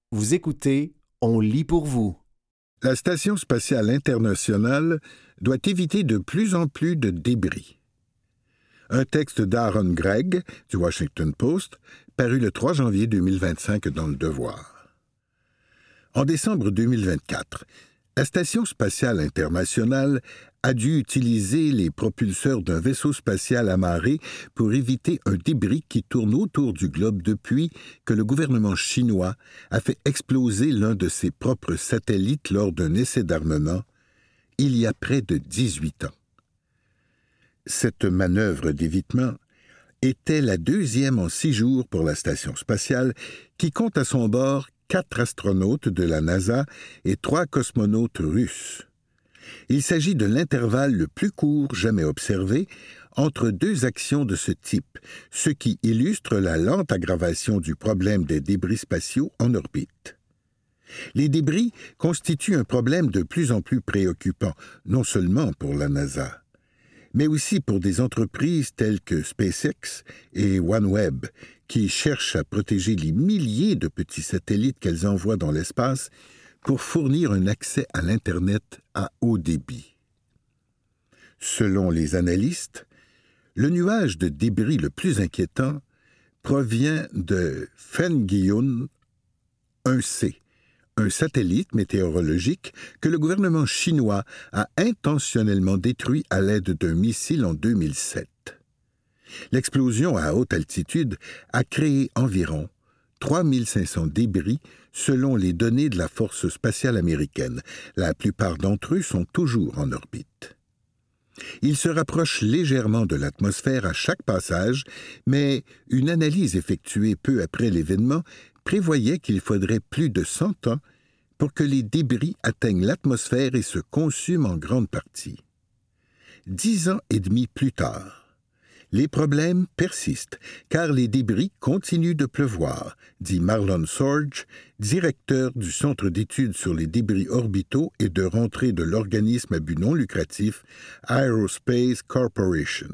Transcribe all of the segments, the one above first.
Vous écoutez, on lit pour vous. La Station spatiale internationale doit éviter de plus en plus de débris. Un texte d'Aaron Gregg, du Washington Post, paru le 3 janvier 2025 dans Le Devoir. En décembre 2024, la Station spatiale internationale a dû utiliser les propulseurs d'un vaisseau spatial amarré pour éviter un débris qui tourne autour du globe depuis que le gouvernement chinois a fait exploser l'un de ses propres satellites lors d'un essai d'armement, il y a près de 18 ans. Cette manœuvre d'évitement était la deuxième en 6 jours pour la Station spatiale, qui compte à son bord 4 astronautes de la NASA et 3 cosmonautes russes. Il s'agit de l'intervalle le plus court jamais observé entre deux actions de ce type, ce qui illustre la lente aggravation du problème des débris spatiaux en orbite. Les débris constituent un problème de plus en plus préoccupant, non seulement pour la NASA, mais aussi pour des entreprises telles que SpaceX et OneWeb, qui cherchent à protéger les milliers de petits satellites qu'elles envoient dans l'espace pour fournir un accès à l'Internet à haut débit. Selon les analystes, le nuage de débris le plus inquiétant provient de Fengyun 1C, un satellite météorologique que le gouvernement chinois a intentionnellement détruit à l'aide d'un missile en 2007. L'explosion à haute altitude a créé environ 3500 débris selon les données de la Force spatiale américaine. La plupart d'entre eux sont toujours en orbite. Ils se rapprochent légèrement de l'atmosphère à chaque passage, mais une analyse effectuée peu après l'événement prévoyait qu'il faudrait plus de 100 ans pour que les débris atteignent l'atmosphère et se consument en grande partie. 10 ans et demi plus tard, les problèmes persistent, car les débris continuent de pleuvoir, dit Marlon Sorge, directeur du Centre d'études sur les débris orbitaux et de rentrée de l'organisme à but non lucratif Aerospace Corporation.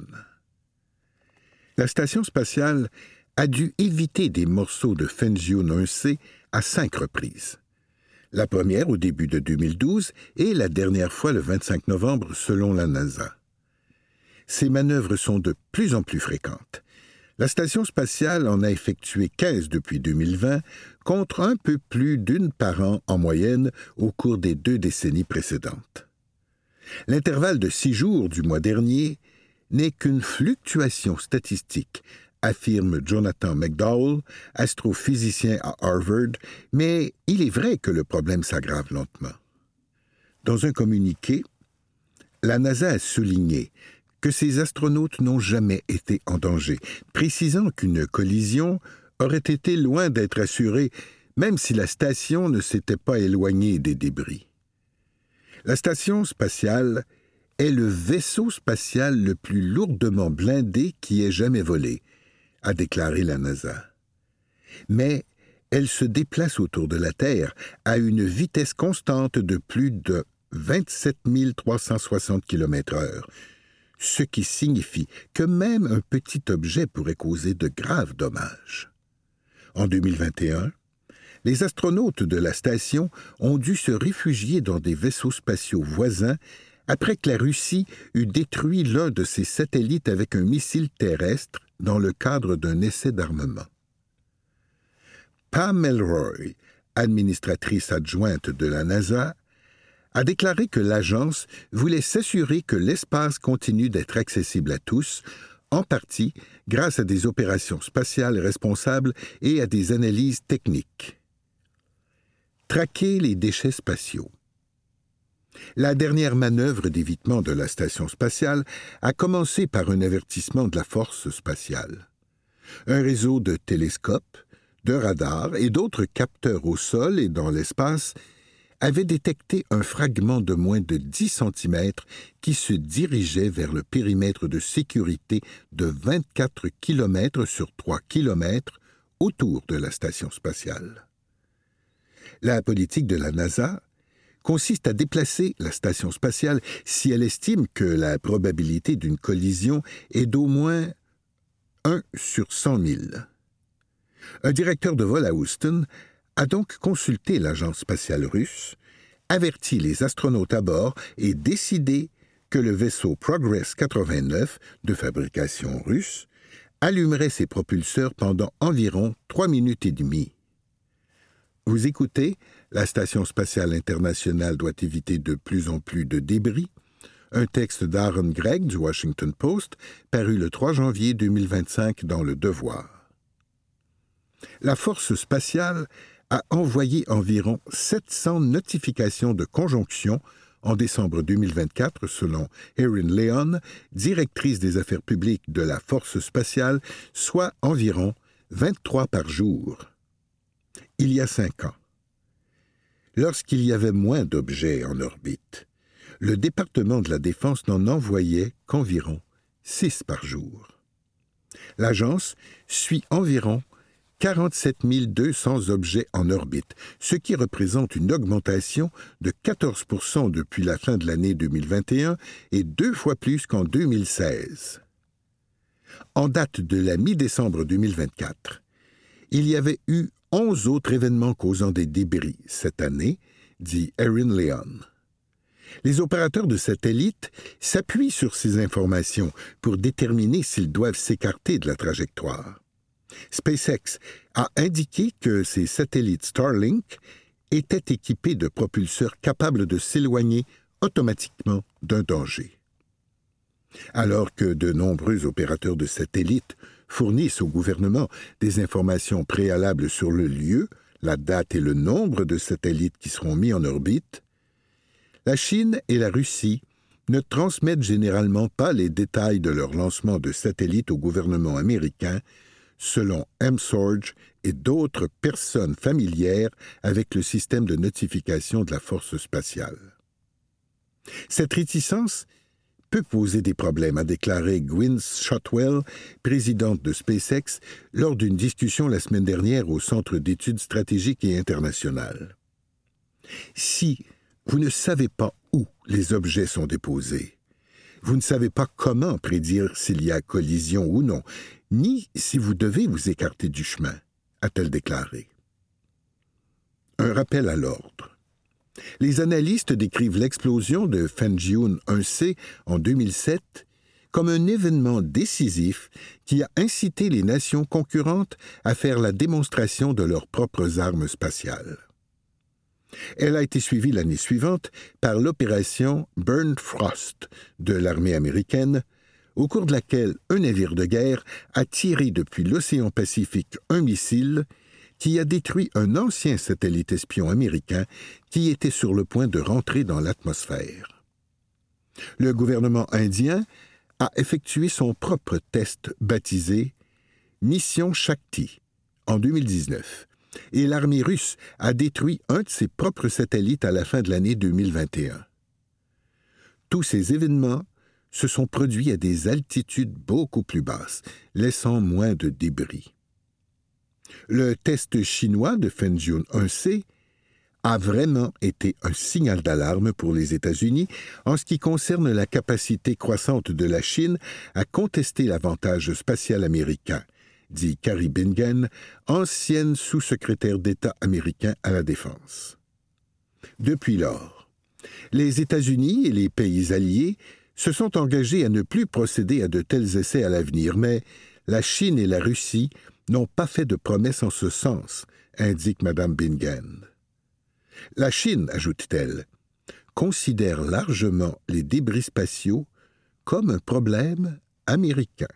La Station spatiale a dû éviter des morceaux de Fengyun 1C à 5 reprises. La première au début de 2012 et la dernière fois le 25 novembre selon la NASA. Ces manœuvres sont de plus en plus fréquentes. La Station spatiale en a effectué 15 depuis 2020, contre un peu plus d'une par an en moyenne au cours des 2 décennies précédentes. L'intervalle de 6 jours du mois dernier n'est qu'une fluctuation statistique, affirme Jonathan McDowell, astrophysicien à Harvard, mais il est vrai que le problème s'aggrave lentement. Dans un communiqué, la NASA a souligné que ces astronautes n'ont jamais été en danger, précisant qu'une collision aurait été loin d'être assurée, même si la station ne s'était pas éloignée des débris. La Station spatiale est le vaisseau spatial le plus lourdement blindé qui ait jamais volé, a déclaré la NASA. Mais elle se déplace autour de la Terre à une vitesse constante de plus de 27 360 km/h, ce qui signifie que même un petit objet pourrait causer de graves dommages. En 2021, les astronautes de la station ont dû se réfugier dans des vaisseaux spatiaux voisins après que la Russie eut détruit l'un de ses satellites avec un missile terrestre dans le cadre d'un essai d'armement. Pam Melroy, administratrice adjointe de la NASA, a déclaré que l'agence voulait s'assurer que l'espace continue d'être accessible à tous, en partie grâce à des opérations spatiales responsables et à des analyses techniques. Traquer les déchets spatiaux. La dernière manœuvre d'évitement de la Station spatiale a commencé par un avertissement de la Force spatiale. Un réseau de télescopes, de radars et d'autres capteurs au sol et dans l'espace avait détecté un fragment de moins de 10 cm qui se dirigeait vers le périmètre de sécurité de 24 km sur 3 km autour de la Station spatiale. La politique de la NASA consiste à déplacer la Station spatiale si elle estime que la probabilité d'une collision est d'au moins 1 sur 100 000. Un directeur de vol à Houston a donc consulté l'agence spatiale russe, averti les astronautes à bord et décidé que le vaisseau Progress 89, de fabrication russe, allumerait ses propulseurs pendant environ 3 minutes et demie. Vous écoutez, la Station spatiale internationale doit éviter de plus en plus de débris, un texte d'Aaron Gregg du Washington Post, paru le 3 janvier 2025 dans Le Devoir. La Force spatiale a envoyé environ 700 notifications de conjonction en décembre 2024, selon Erin Leon, directrice des affaires publiques de la Force spatiale, soit environ 23 par jour. Il y a 5 ans, lorsqu'il y avait moins d'objets en orbite, le département de la Défense n'en envoyait qu'environ 6 par jour. L'agence suit environ 47 200 objets en orbite, ce qui représente une augmentation de 14 % depuis la fin de l'année 2021 et 2 fois plus qu'en 2016. En date de la mi-décembre 2024, il y avait eu 11 autres événements causant des débris cette année, dit Erin Leon. Les opérateurs de satellites s'appuient sur ces informations pour déterminer s'ils doivent s'écarter de la trajectoire. SpaceX a indiqué que ses satellites Starlink étaient équipés de propulseurs capables de s'éloigner automatiquement d'un danger. Alors que de nombreux opérateurs de satellites fournissent au gouvernement des informations préalables sur le lieu, la date et le nombre de satellites qui seront mis en orbite, la Chine et la Russie ne transmettent généralement pas les détails de leur lancement de satellites au gouvernement américain, selon M-Sorge et d'autres personnes familières avec le système de notification de la Force spatiale. Cette réticence peut poser des problèmes, a déclaré Gwynne Shotwell, présidente de SpaceX, lors d'une discussion la semaine dernière au Centre d'études stratégiques et internationales. Si vous ne savez pas où les objets sont déposés, vous ne savez pas comment prédire s'il y a collision ou non, ni si vous devez vous écarter du chemin, a-t-elle déclaré. Un rappel à l'ordre. Les analystes décrivent l'explosion de Fengyun 1C en 2007 comme un événement décisif qui a incité les nations concurrentes à faire la démonstration de leurs propres armes spatiales. Elle a été suivie l'année suivante par l'opération Burnt Frost de l'armée américaine, au cours de laquelle un navire de guerre a tiré depuis l'océan Pacifique un missile qui a détruit un ancien satellite espion américain qui était sur le point de rentrer dans l'atmosphère. Le gouvernement indien a effectué son propre test baptisé Mission Shakti en 2019, et l'armée russe a détruit un de ses propres satellites à la fin de l'année 2021. Tous ces événements se sont produits à des altitudes beaucoup plus basses, laissant moins de débris. Le test chinois de Fengyun 1C a vraiment été un signal d'alarme pour les États-Unis en ce qui concerne la capacité croissante de la Chine à contester l'avantage spatial américain, dit Carrie Bingen, ancienne sous-secrétaire d'État américain à la Défense. Depuis lors, les États-Unis et les pays alliés se sont engagés à ne plus procéder à de tels essais à l'avenir, mais la Chine et la Russie n'ont pas fait de promesses en ce sens, indique Mme Bingen. La Chine, ajoute-t-elle, considère largement les débris spatiaux comme un problème américain.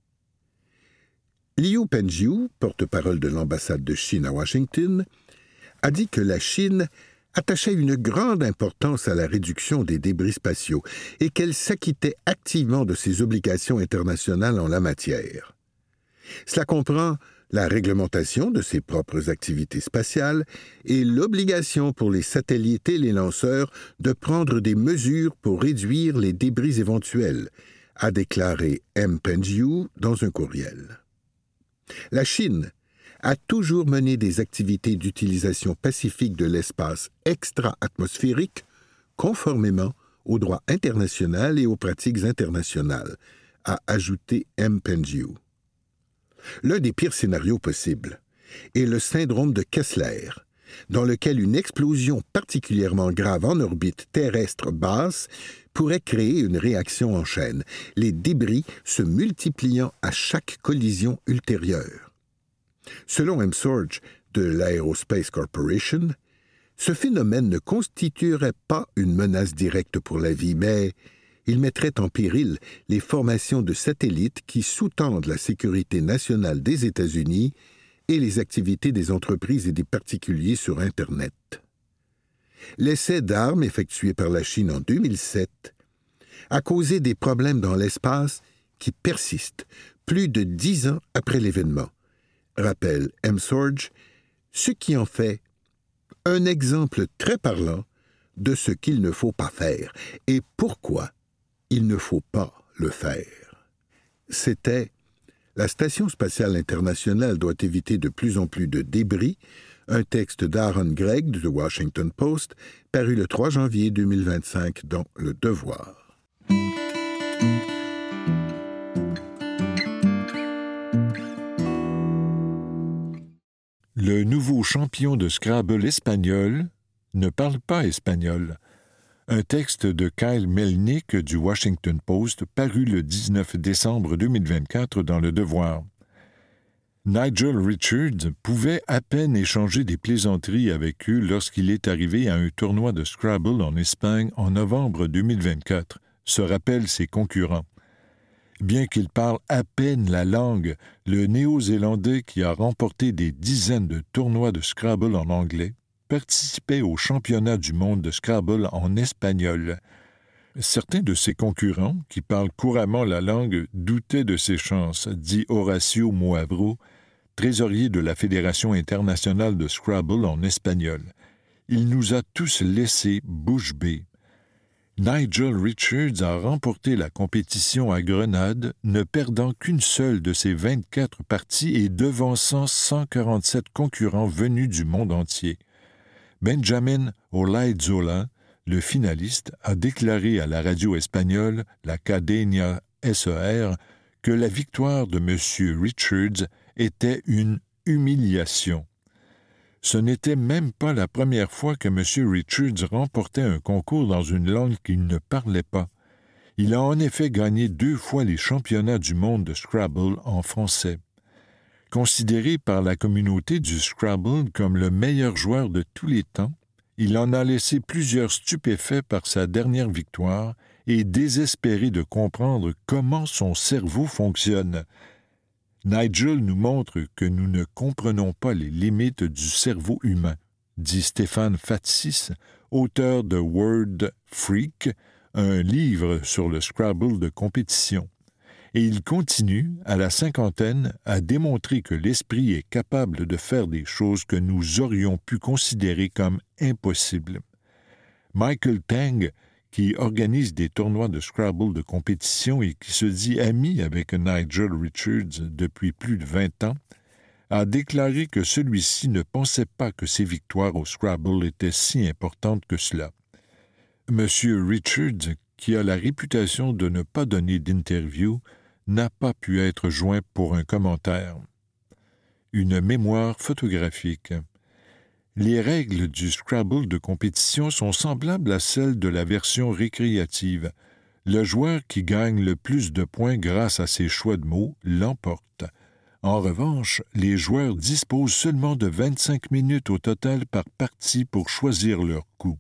Liu Pengyu, porte-parole de l'ambassade de Chine à Washington, a dit que la Chine attachait une grande importance à la réduction des débris spatiaux et qu'elle s'acquittait activement de ses obligations internationales en la matière. Cela comprend la réglementation de ses propres activités spatiales et l'obligation pour les satellites et les lanceurs de prendre des mesures pour réduire les débris éventuels, a déclaré M. Pengyu dans un courriel. La Chine a toujours mené des activités d'utilisation pacifique de l'espace extra-atmosphérique conformément au droit international et aux pratiques internationales, a ajouté M. Pengyu. L'un des pires scénarios possibles est le syndrome de Kessler, dans lequel une explosion particulièrement grave en orbite terrestre basse pourrait créer une réaction en chaîne, les débris se multipliant à chaque collision ultérieure. Selon M. Sorge de l'Aerospace Corporation, ce phénomène ne constituerait pas une menace directe pour la vie, mais il mettrait en péril les formations de satellites qui sous-tendent la sécurité nationale des États-Unis et les activités des entreprises et des particuliers sur Internet. L'essai d'armes effectué par la Chine en 2007 a causé des problèmes dans l'espace qui persistent plus de 10 ans après l'événement, rappelle M. Sorge, ce qui en fait un exemple très parlant de ce qu'il ne faut pas faire et pourquoi il ne faut pas le faire. C'était « La Station spatiale internationale doit éviter de plus en plus de débris », un texte d'Aaron Gregg de The Washington Post, paru le 3 janvier 2025 dans Le Devoir. Le nouveau champion de Scrabble espagnol ne parle pas espagnol. Un texte de Kyle Melnick du Washington Post paru le 19 décembre 2024 dans Le Devoir. Nigel Richards pouvait à peine échanger des plaisanteries avec eux lorsqu'il est arrivé à un tournoi de Scrabble en Espagne en novembre 2024, se rappellent ses concurrents. Bien qu'il parle à peine la langue, le Néo-Zélandais qui a remporté des dizaines de tournois de Scrabble en anglais participait au championnat du monde de Scrabble en espagnol. Certains de ses concurrents, qui parlent couramment la langue, doutaient de ses chances, dit Horacio Moavro, trésorier de la Fédération internationale de Scrabble en espagnol. Il nous a tous laissés bouche bée. Nigel Richards a remporté la compétition à Grenade, ne perdant qu'une seule de ses 24 parties et devançant 147 concurrents venus du monde entier. Benjamin Olaizola, le finaliste, a déclaré à la radio espagnole, la Cadena SER, que la victoire de M. Richards était une humiliation. Ce n'était même pas la première fois que M. Richards remportait un concours dans une langue qu'il ne parlait pas. Il a en effet gagné 2 fois les championnats du monde de Scrabble en français. Considéré par la communauté du Scrabble comme le meilleur joueur de tous les temps, il en a laissé plusieurs stupéfaits par sa dernière victoire et désespéré de comprendre comment son cerveau fonctionne. Nigel nous montre que nous ne comprenons pas les limites du cerveau humain, dit Stéphane Fatsis, auteur de Word Freak, un livre sur le Scrabble de compétition. Et il continue, à la 50aine, à démontrer que l'esprit est capable de faire des choses que nous aurions pu considérer comme impossibles. Michael Tang, qui organise des tournois de Scrabble de compétition et qui se dit ami avec Nigel Richards depuis plus de 20 ans, a déclaré que celui-ci ne pensait pas que ses victoires au Scrabble étaient si importantes que cela. M. Richards, qui a la réputation de ne pas donner d'interview, n'a pas pu être joint pour un commentaire. Une mémoire photographique. Les règles du Scrabble de compétition sont semblables à celles de la version récréative. Le joueur qui gagne le plus de points grâce à ses choix de mots l'emporte. En revanche, les joueurs disposent seulement de 25 minutes au total par partie pour choisir leur coup.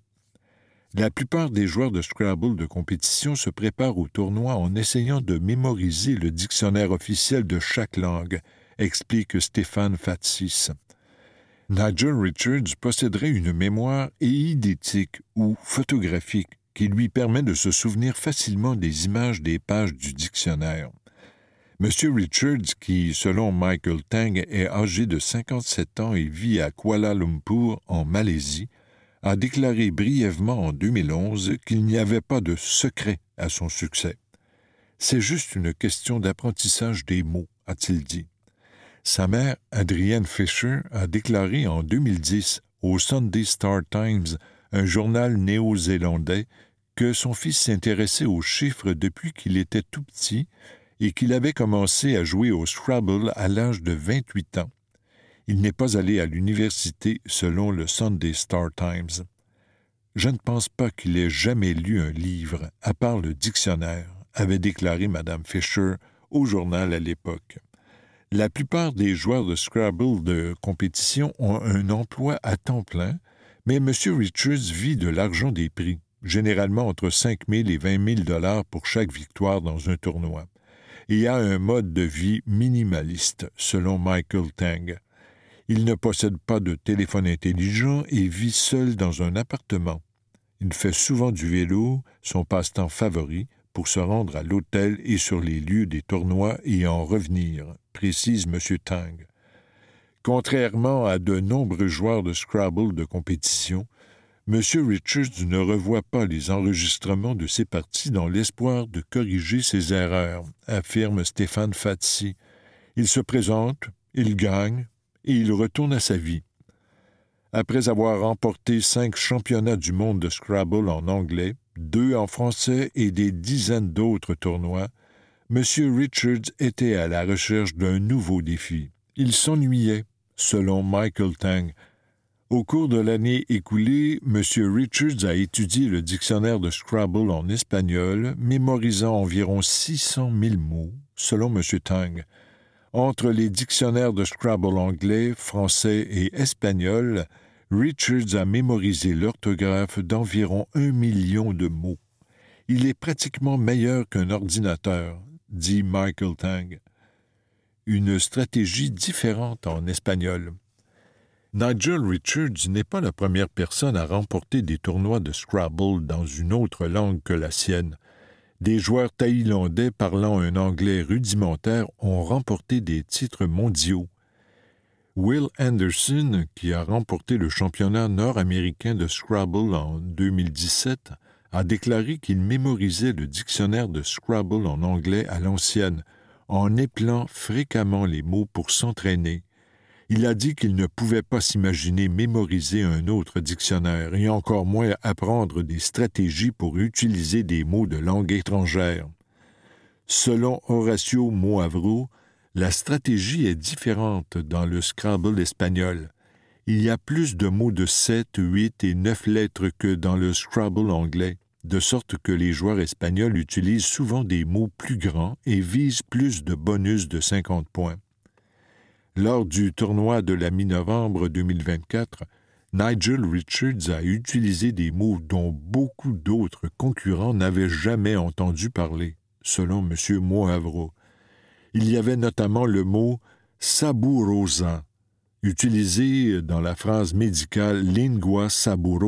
La plupart des joueurs de Scrabble de compétition se préparent au tournoi en essayant de mémoriser le dictionnaire officiel de chaque langue, explique Stéphane Fatsis. Nigel Richards posséderait une mémoire éidétique ou photographique qui lui permet de se souvenir facilement des images des pages du dictionnaire. M. Richards, qui, selon Michael Tang, est âgé de 57 ans et vit à Kuala Lumpur, en Malaisie, a déclaré brièvement en 2011 qu'il n'y avait pas de secret à son succès. « C'est juste une question d'apprentissage des mots », a-t-il dit. Sa mère, Adrienne Fisher, a déclaré en 2010 au Sunday Star Times, un journal néo-zélandais, que son fils s'intéressait aux chiffres depuis qu'il était tout petit et qu'il avait commencé à jouer au Scrabble à l'âge de 28 ans. Il n'est pas allé à l'université selon le Sunday Star Times. Je ne pense pas qu'il ait jamais lu un livre, à part le dictionnaire, avait déclaré Mme Fisher au journal à l'époque. La plupart des joueurs de Scrabble de compétition ont un emploi à temps plein, mais M. Richards vit de l'argent des prix, généralement entre 5 000 et 20 000 $ pour chaque victoire dans un tournoi, et a un mode de vie minimaliste, selon Michael Tang. Il ne possède pas de téléphone intelligent et vit seul dans un appartement. Il fait souvent du vélo, son passe-temps favori, pour se rendre à l'hôtel et sur les lieux des tournois et en revenir, précise M. Tang. Contrairement à de nombreux joueurs de Scrabble de compétition, M. Richards ne revoit pas les enregistrements de ses parties dans l'espoir de corriger ses erreurs, affirme Stéphane Fatsi. Il se présente, il gagne et il retourne à sa vie. Après avoir remporté 5 championnats du monde de Scrabble en anglais, 2 en français et des dizaines d'autres tournois, M. Richards était à la recherche d'un nouveau défi. Il s'ennuyait, selon Michael Tang. Au cours de l'année écoulée, M. Richards a étudié le dictionnaire de Scrabble en espagnol, mémorisant environ 600 000 mots, selon M. Tang. Entre les dictionnaires de Scrabble anglais, français et espagnol, Richards a mémorisé l'orthographe d'environ 1 million de mots. Il est pratiquement meilleur qu'un ordinateur, dit Michael Tang. Une stratégie différente en espagnol. Nigel Richards n'est pas la première personne à remporter des tournois de Scrabble dans une autre langue que la sienne. Des joueurs thaïlandais parlant un anglais rudimentaire ont remporté des titres mondiaux. Will Anderson, qui a remporté le championnat nord-américain de Scrabble en 2017, a déclaré qu'il mémorisait le dictionnaire de Scrabble en anglais à l'ancienne, en épelant fréquemment les mots pour s'entraîner. Il a dit qu'il ne pouvait pas s'imaginer mémoriser un autre dictionnaire et encore moins apprendre des stratégies pour utiliser des mots de langue étrangère. Selon Horacio Moavro, la stratégie est différente dans le Scrabble espagnol. Il y a plus de mots de 7, 8 et 9 lettres que dans le Scrabble anglais, de sorte que les joueurs espagnols utilisent souvent des mots plus grands et visent plus de bonus de 50 points. Lors du tournoi de la mi-novembre 2024, Nigel Richards a utilisé des mots dont beaucoup d'autres concurrents n'avaient jamais entendu parler, selon M. Moavro. Il y avait notamment le mot « saborosa », utilisé dans la phrase médicale « lingua saborosa »,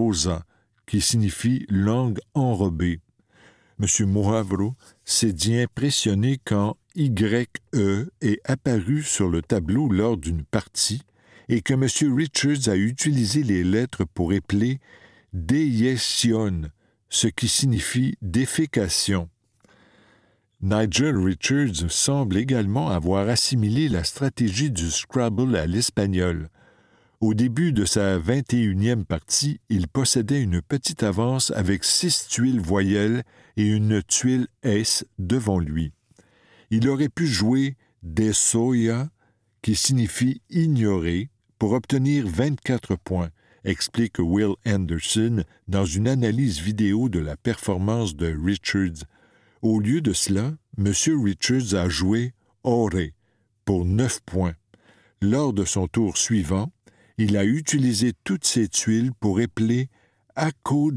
qui signifie « langue enrobée ». M. Moavro s'est dit impressionné quand YE est apparu sur le tableau lors d'une partie et que M. Richards a utilisé les lettres pour épeler « déiession », ce qui signifie « défécation ». Nigel Richards semble également avoir assimilé la stratégie du Scrabble à l'espagnol. Au début de sa 21e partie, il possédait une petite avance avec 6 tuiles voyelles et une tuile S devant lui. Il aurait pu jouer « desoya », qui signifie « ignorer », pour obtenir 24 points, explique Will Anderson dans une analyse vidéo de la performance de Richards. Au lieu de cela, M. Richards a joué « ore » pour 9 points. Lors de son tour suivant, il a utilisé toutes ses tuiles pour épeler « acogese »,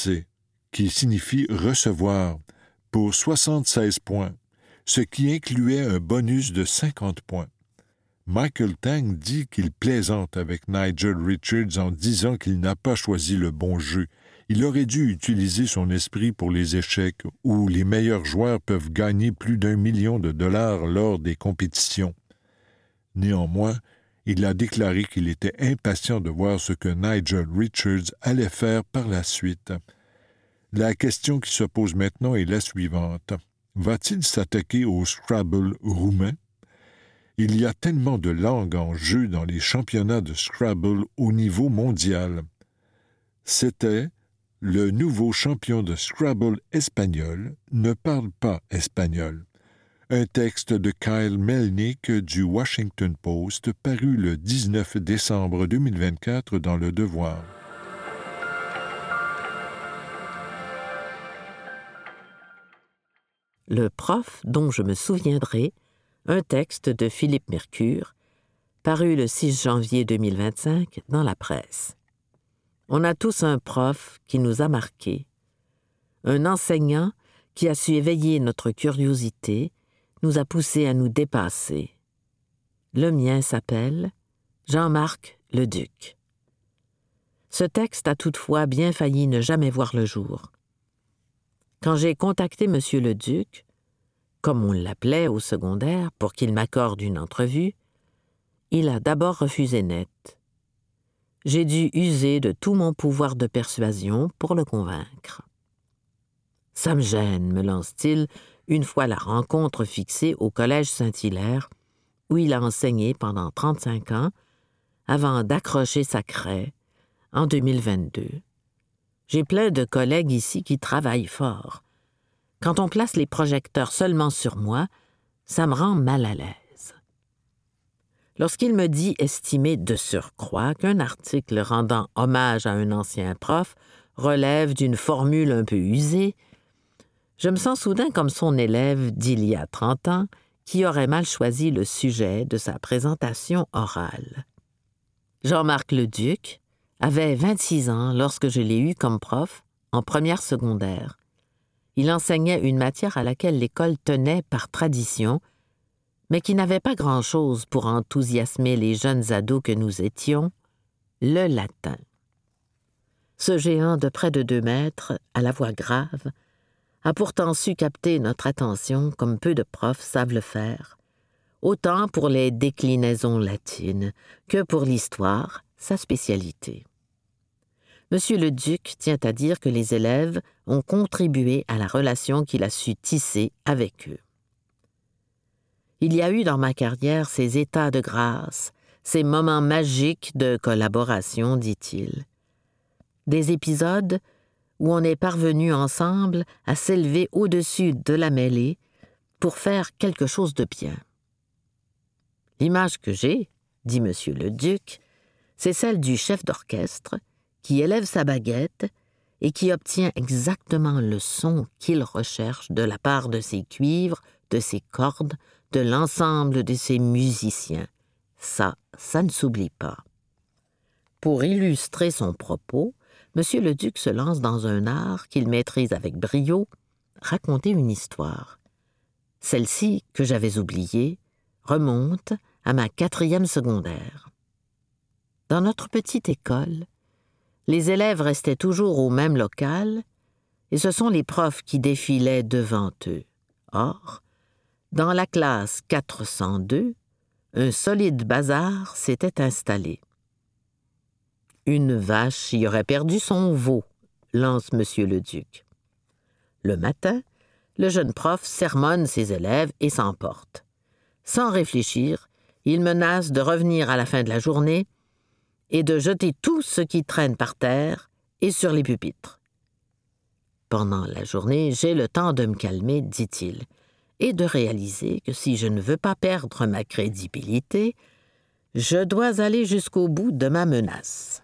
qui signifie « recevoir », pour 76 points, ce qui incluait un bonus de 50 points. Michael Tang dit qu'il plaisante avec Nigel Richards en disant qu'il n'a pas choisi le bon jeu. Il aurait dû utiliser son esprit pour les échecs, où les meilleurs joueurs peuvent gagner plus d'1 million de dollars lors des compétitions. Néanmoins, il a déclaré qu'il était impatient de voir ce que Nigel Richards allait faire par la suite. La question qui se pose maintenant est la suivante. Va-t-il s'attaquer au Scrabble roumain? Il y a tellement de langues en jeu dans les championnats de Scrabble au niveau mondial. C'était le nouveau champion de Scrabble espagnol ne parle pas espagnol. un texte de Kyle Melnick du Washington Post paru le 19 décembre 2024 dans Le Devoir. Le prof dont je me souviendrai, un texte de Philippe Mercure, paru le 6 janvier 2025 dans la presse. On a tous un prof qui nous a marqués, un enseignant qui a su éveiller notre curiosité, nous a poussés à nous dépasser. Le mien s'appelle Jean-Marc Leduc. Ce texte a toutefois bien failli ne jamais voir le jour. Quand j'ai contacté M. Leduc, comme on l'appelait au secondaire, pour qu'il m'accorde une entrevue, il a d'abord refusé net. J'ai dû user de tout mon pouvoir de persuasion pour le convaincre. « Ça me gêne », me lance-t-il, une fois la rencontre fixée au Collège Saint-Hilaire, où il a enseigné pendant 35 ans, avant d'accrocher sa craie en 2022. J'ai plein de collègues ici qui travaillent fort. Quand on place les projecteurs seulement sur moi, ça me rend mal à l'aise. Lorsqu'il me dit estimer de surcroît qu'un article rendant hommage à un ancien prof relève d'une formule un peu usée, je me sens soudain comme son élève d'il y a 30 ans qui aurait mal choisi le sujet de sa présentation orale. Jean-Marc Leduc avait 26 ans lorsque je l'ai eu comme prof en première secondaire. Il enseignait une matière à laquelle l'école tenait par tradition, mais qui n'avait pas grand-chose pour enthousiasmer les jeunes ados que nous étions, le latin. Ce géant de près de 2 mètres, à la voix grave, a pourtant su capter notre attention comme peu de profs savent le faire, autant pour les déclinaisons latines que pour l'histoire, sa spécialité. Monsieur Leduc tient à dire que les élèves ont contribué à la relation qu'il a su tisser avec eux. Il y a eu dans ma carrière ces états de grâce, ces moments magiques de collaboration, dit-il. Des épisodes où on est parvenu ensemble à s'élever au-dessus de la mêlée pour faire quelque chose de bien. L'image que j'ai, dit M. Leduc, c'est celle du chef d'orchestre qui élève sa baguette et qui obtient exactement le son qu'il recherche de la part de ses cuivres, de ses cordes, de l'ensemble de ses musiciens. Ça ne s'oublie pas. Pour illustrer son propos, M. Leduc se lance dans un art qu'il maîtrise avec brio, raconter une histoire. Celle-ci, que j'avais oubliée, remonte à ma 4e secondaire. Dans notre petite école, les élèves restaient toujours au même local et ce sont les profs qui défilaient devant eux. Or, dans la classe 402, un solide bazar s'était installé. Une vache y aurait perdu son veau, lance M. Leduc. Le matin, le jeune prof sermonne ses élèves et s'emporte. Sans réfléchir, il menace de revenir à la fin de la journée et de jeter tout ce qui traîne par terre et sur les pupitres. Pendant la journée, j'ai le temps de me calmer, dit-il, et de réaliser que si je ne veux pas perdre ma crédibilité, je dois aller jusqu'au bout de ma menace.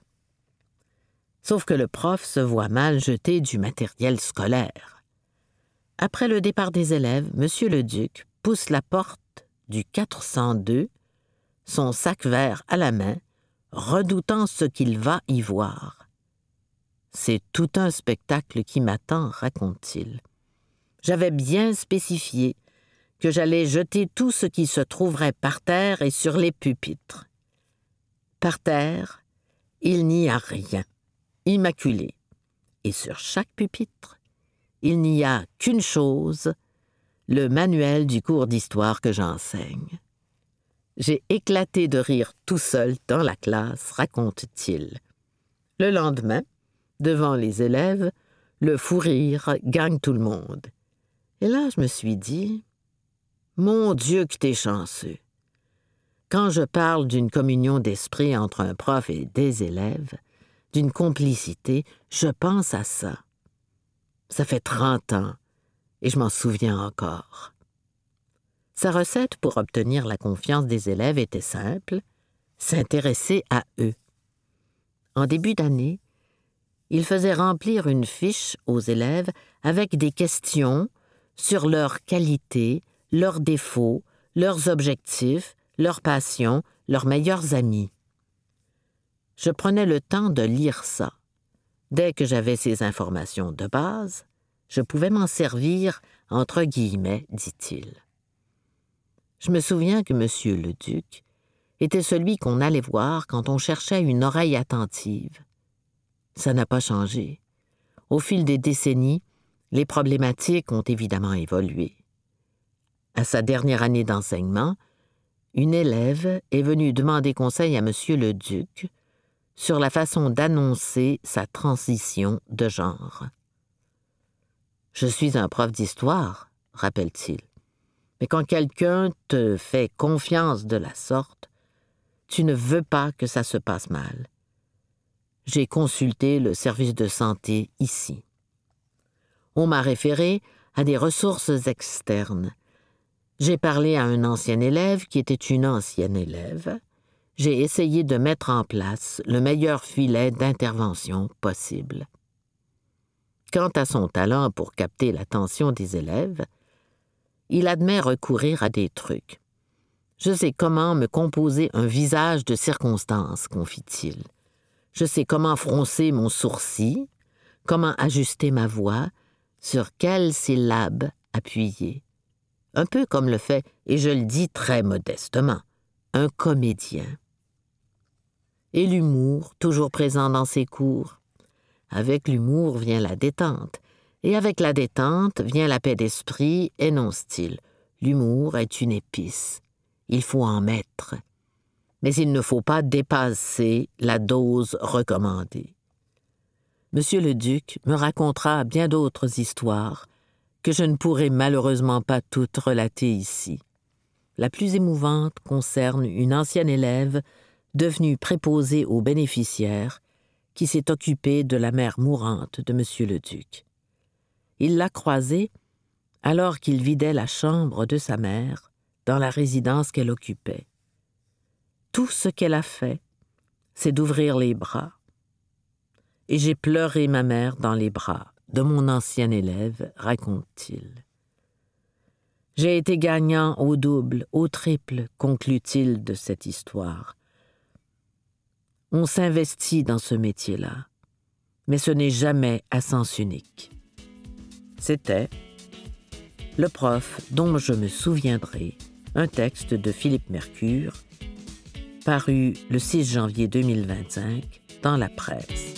Sauf que le prof se voit mal jeter du matériel scolaire. Après le départ des élèves, M. Leduc pousse la porte du 402, son sac vert à la main, redoutant ce qu'il va y voir. C'est tout un spectacle qui m'attend, raconte-t-il. J'avais bien spécifié que j'allais jeter tout ce qui se trouverait par terre et sur les pupitres. Par terre, il n'y a rien, immaculé. Et sur chaque pupitre, il n'y a qu'une chose, le manuel du cours d'histoire que j'enseigne. J'ai éclaté de rire tout seul dans la classe, raconte-t-il. Le lendemain, devant les élèves, le fou rire gagne tout le monde. Et là, je me suis dit, mon Dieu que t'es chanceux. Quand je parle d'une communion d'esprit entre un prof et des élèves, d'une complicité, je pense à ça. Ça fait 30 ans, et je m'en souviens encore. Sa recette pour obtenir la confiance des élèves était simple, s'intéresser à eux. En début d'année, il faisait remplir une fiche aux élèves avec des questions sur leurs qualités, leurs défauts, leurs objectifs, leurs passions, leurs meilleurs amis. Je prenais le temps de lire ça. Dès que j'avais ces informations de base, je pouvais m'en servir entre guillemets, dit-il. Je me souviens que M. le Duc était celui qu'on allait voir quand on cherchait une oreille attentive. Ça n'a pas changé. Au fil des décennies, les problématiques ont évidemment évolué. À sa dernière année d'enseignement, une élève est venue demander conseil à M. le Duc sur la façon d'annoncer sa transition de genre. « Je suis un prof d'histoire, rappelle-t-il, mais quand quelqu'un te fait confiance de la sorte, tu ne veux pas que ça se passe mal. J'ai consulté le service de santé ici. On m'a référé à des ressources externes. J'ai parlé à un ancien élève qui était une ancienne élève. J'ai essayé de mettre en place le meilleur filet d'intervention possible. Quant à son talent pour capter l'attention des élèves, il admet recourir à des trucs. Je sais comment me composer un visage de circonstance, confie-t-il. Je sais comment froncer mon sourcil, comment ajuster ma voix, sur quelles syllabes appuyer. Un peu comme le fait, et je le dis très modestement, un comédien. Et l'humour, toujours présent dans ses cours. Avec l'humour vient la détente, et avec la détente vient la paix d'esprit, énonce-t-il. L'humour est une épice. Il faut en mettre. Mais il ne faut pas dépasser la dose recommandée. Monsieur le Duc me racontera bien d'autres histoires que je ne pourrai malheureusement pas toutes relater ici. La plus émouvante concerne une ancienne élève devenue préposée aux bénéficiaires qui s'est occupée de la mère mourante de Monsieur le Duc. Il l'a croisée alors qu'il vidait la chambre de sa mère dans la résidence qu'elle occupait. Tout ce qu'elle a fait, c'est d'ouvrir les bras. Et j'ai pleuré ma mère dans les bras de mon ancien élève, raconte-t-il. J'ai été gagnant au double, au triple, conclut-il de cette histoire. On s'investit dans ce métier-là, mais ce n'est jamais à sens unique. C'était « Le prof dont je me souviendrai », un texte de Philippe Mercure, paru le 6 janvier 2025 dans la presse.